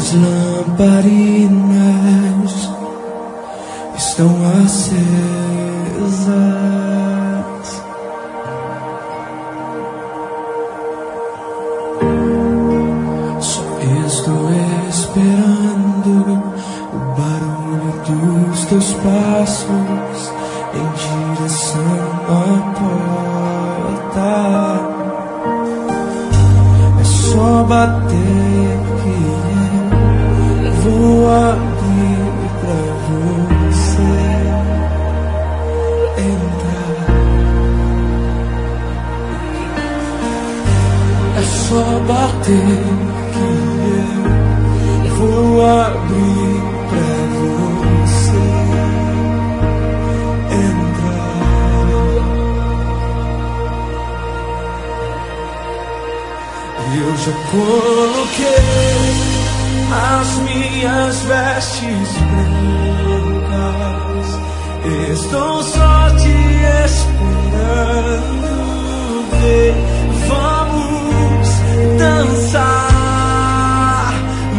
Minhas lamparinas estão acesas. Só estou esperando o barulho dos teus passos em direção à porta. É só bater que eu vou abrir pra você entrar. É só bater que eu vou abrir pra você entrar. Eu já coloquei as minhas vestes brancas, estou só te esperando ver. Vamos dançar,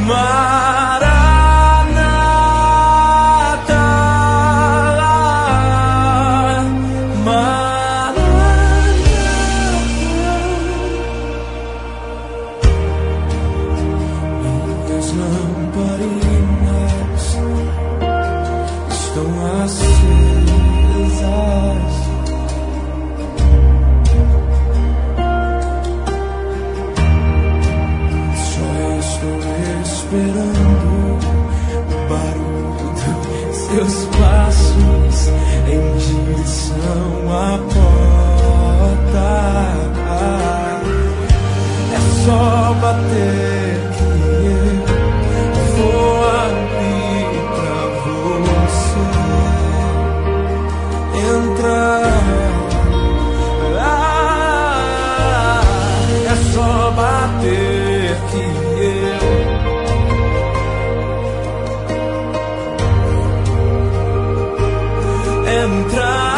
Maranata, Maranata. Minhas lamparinas estão acesas. Só estou esperando o barulho dos seus passos em direção à porta. É só bater que eu vou abrir pra você entrar. É só bater que eu entrar.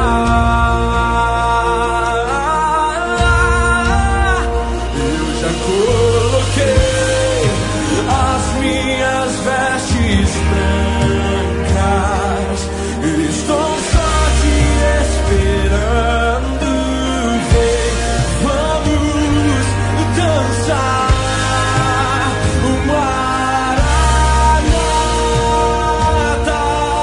Eu já coloquei as minhas vestes brancas, estou só te esperando ver. Vamos dançar o Maranata,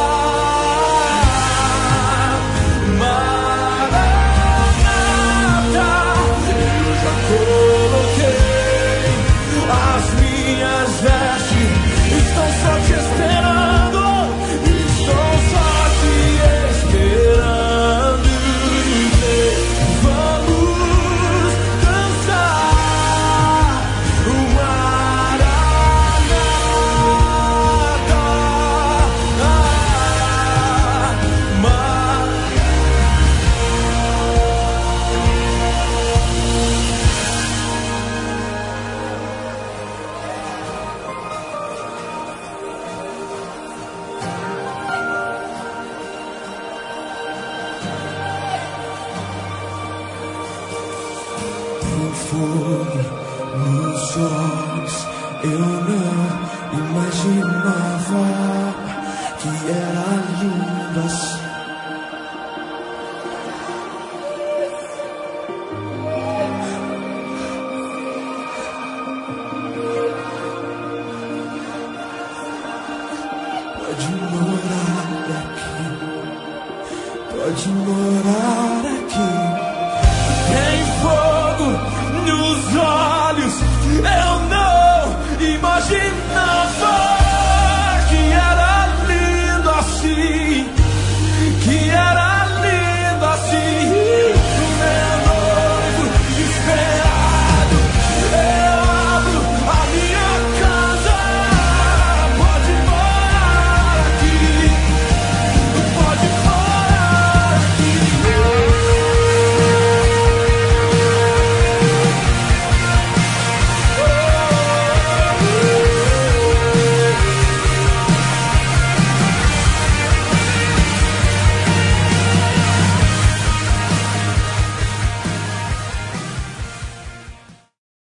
Maranata. Eu já coloquei as minhas vestes, estou só te esperando, estou só te esperando ver. Vamos dançar o Maranata, o fogo nos olhos. Eu não imaginava que era lindo assim.